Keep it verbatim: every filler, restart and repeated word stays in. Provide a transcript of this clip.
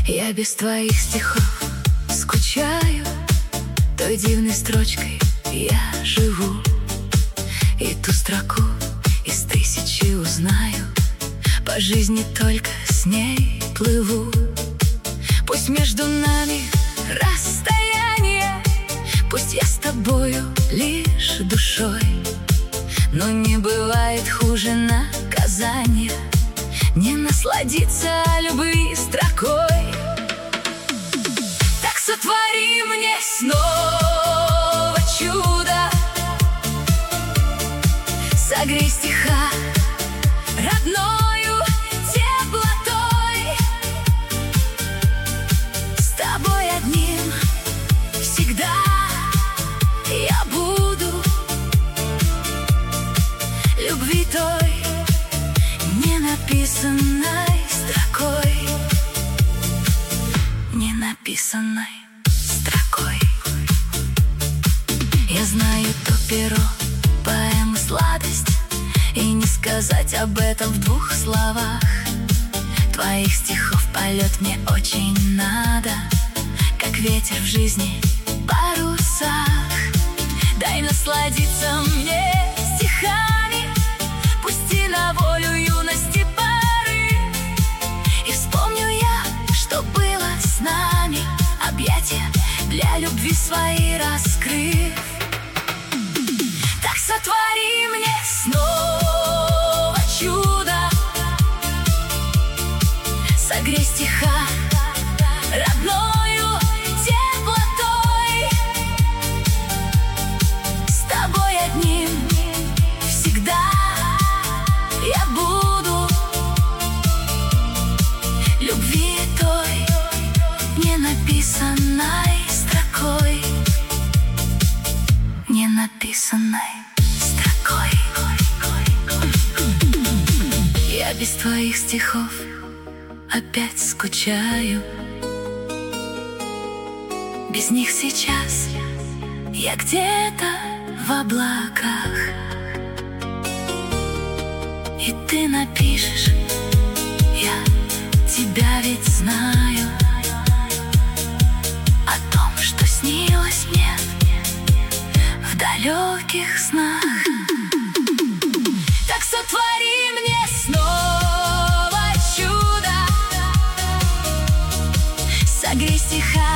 Я без твоих стихов скучаю, той дивной строчкой я живу, и ту строку из тысячи узнаю, по жизни только с ней плыву. Пусть между нами расстояние, пусть я с тобою лишь душой, но не бывает хуже наказания не насладиться любви строкой. Так сотвори мне снова чудо, согрей стиха родною теплотой. С тобой одним всегда я буду, любви той не написанной строкой, не написанной строкой. Я знаю то перо, поэма сладость, и не сказать об этом в двух словах. Твоих стихов полет мне очень надо, как ветер в жизни парусах. Дай насладиться мне стихами, пусти на волю юности пары, и вспомню я, что было с нами, объятия для любви свои раскрыв. Так сотвори мне снова чудо, согрей стиха родною теплотой. С тобой одним всегда я буду, любви той не написанной строкой, не написанной строкой. Я без твоих стихов опять скучаю, без них сейчас я где-то в облаках. И ты напишешь, я тебя ведь знаю, о том, что снилось мне в далеких снах. Так сотвори мне снова чудо, согрей стиха